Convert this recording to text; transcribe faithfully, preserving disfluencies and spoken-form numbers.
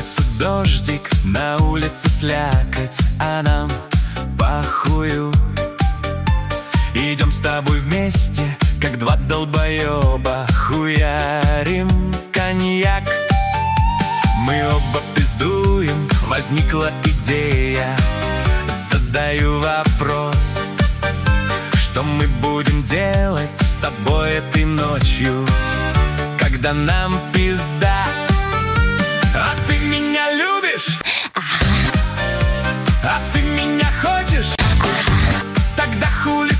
улице дождик, на улице слякоть, а нам похую. Идем с тобой вместе, как два долбоеба, хуярим коньяк. Мы оба пиздуем, возникла идея. Задаю вопрос: что мы будем делать с тобой этой ночью, когда нам пизда? А ты меня любишь? А ты меня хочешь? Тогда хули